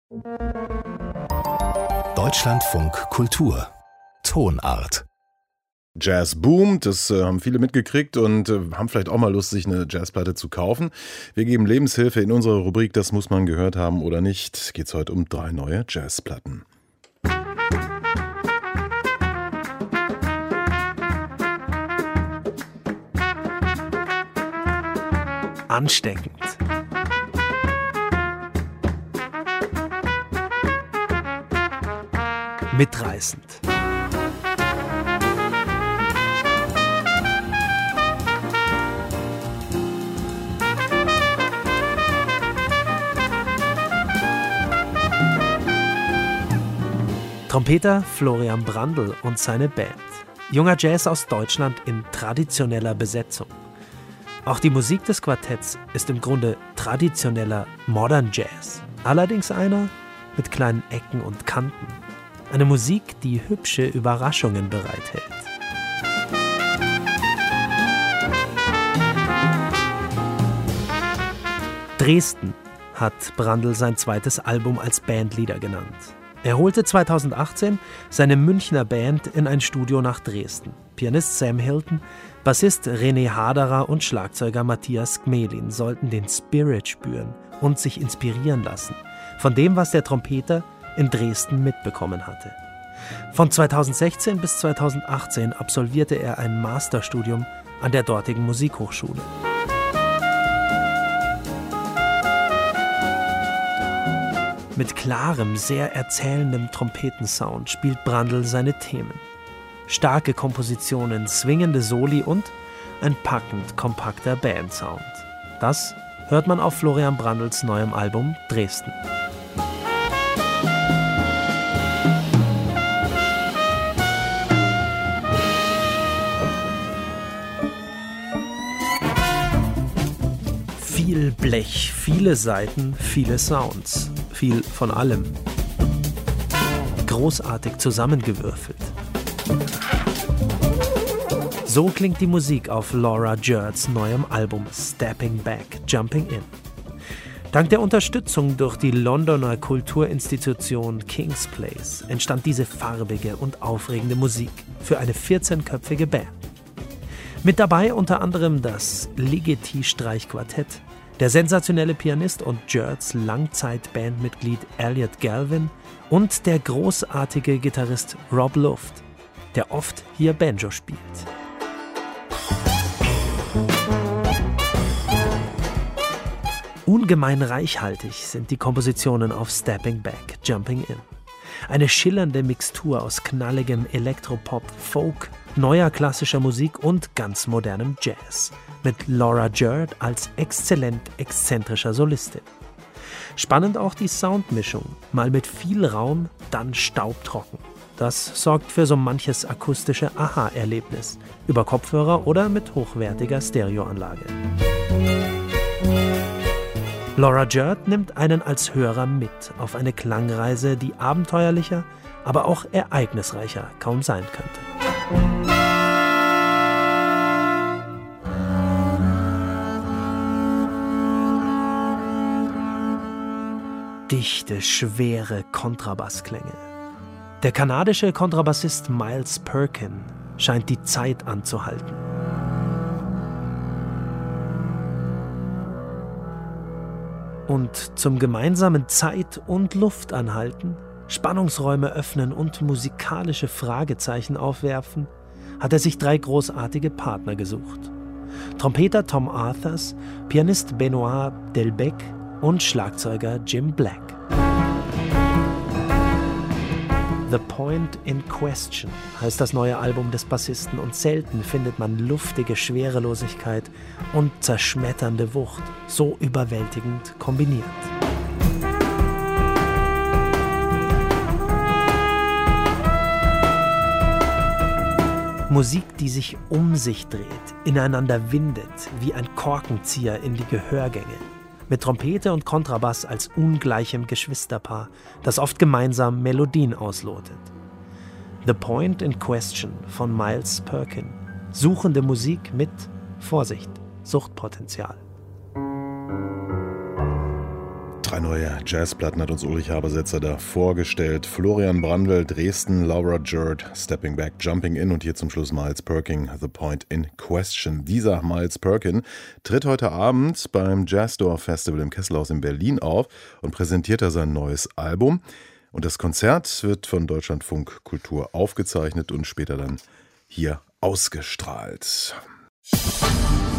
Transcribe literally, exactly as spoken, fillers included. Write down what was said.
Deutschlandfunk Kultur Tonart. Jazz boomt, das äh, haben viele mitgekriegt und äh, haben vielleicht auch mal Lust, sich eine Jazzplatte zu kaufen. Wir geben Lebenshilfe in unserer Rubrik Das muss man gehört haben oder nicht. Geht's heute um drei neue Jazzplatten. Ansteckend. Mitreißend. Trompeter Florian Brandl und seine Band. Junger Jazz aus Deutschland in traditioneller Besetzung. Auch die Musik des Quartetts ist im Grunde traditioneller Modern Jazz. Allerdings einer mit kleinen Ecken und Kanten. Eine Musik, die hübsche Überraschungen bereithält. Dresden hat Brandl sein zweites Album als Bandleader genannt. Er holte zweitausendachtzehn seine Münchner Band in ein Studio nach Dresden. Pianist Sam Hilton, Bassist René Haderer und Schlagzeuger Matthias Gmelin sollten den Spirit spüren und sich inspirieren lassen von dem, was der Trompeter in Dresden mitbekommen hatte. Von zweitausendsechzehn bis zweitausendachtzehn absolvierte er ein Masterstudium an der dortigen Musikhochschule. Mit klarem, sehr erzählendem Trompetensound spielt Brandl seine Themen. Starke Kompositionen, swingende Soli und ein packend kompakter Bandsound. Das hört man auf Florian Brandls neuem Album Dresden. Viel Blech, viele Saiten, viele Sounds. Viel von allem. Großartig zusammengewürfelt. So klingt die Musik auf Laura Jerds neuem Album Stepping Back, Jumping In. Dank der Unterstützung durch die Londoner Kulturinstitution King's Place entstand diese farbige und aufregende Musik für eine vierzehnköpfige Band. Mit dabei unter anderem das Ligeti-Streichquartett, der sensationelle Pianist und Jerds Langzeit-Bandmitglied Elliot Galvin und der großartige Gitarrist Rob Luft, der oft hier Banjo spielt. Ungemein reichhaltig sind die Kompositionen auf Stepping Back, Jumping In. Eine schillernde Mixtur aus knalligem Elektropop, Folk, neuer klassischer Musik und ganz modernem Jazz. Mit Laura Jerd als exzellent exzentrischer Solistin. Spannend auch die Soundmischung, mal mit viel Raum, dann staubtrocken. Das sorgt für so manches akustische Aha-Erlebnis, über Kopfhörer oder mit hochwertiger Stereoanlage. Laura Jerd nimmt einen als Hörer mit auf eine Klangreise, die abenteuerlicher, aber auch ereignisreicher kaum sein könnte. Dichte, schwere Kontrabassklänge. Der kanadische Kontrabassist Miles Perkin scheint die Zeit anzuhalten. Und zum gemeinsamen Zeit- und Luftanhalten, Spannungsräume öffnen und musikalische Fragezeichen aufwerfen, hat er sich drei großartige Partner gesucht. Trompeter Tom Arthurs, Pianist Benoit Delbecq und Schlagzeuger Jim Black. The Point in Question heißt das neue Album des Bassisten und selten findet man luftige Schwerelosigkeit und zerschmetternde Wucht so überwältigend kombiniert. Musik, die sich um sich dreht, ineinander windet, wie ein Korkenzieher in die Gehörgänge. Mit Trompete und Kontrabass als ungleichem Geschwisterpaar, das oft gemeinsam Melodien auslotet. The Point in Question von Miles Perkin. Suchende Musik mit, Vorsicht, Suchtpotenzial. Drei neue Jazzplatten hat uns Ulrich Habersetzer da vorgestellt. Florian Brandl, Dresden, Laura Jerd, Stepping Back, Jumping In und hier zum Schluss Miles Perkin, The Point in Question. Dieser Miles Perkin tritt heute Abend beim Jazzdorf Festival im Kesselhaus in Berlin auf und präsentiert da sein neues Album. Und das Konzert wird von Deutschlandfunk Kultur aufgezeichnet und später dann hier ausgestrahlt.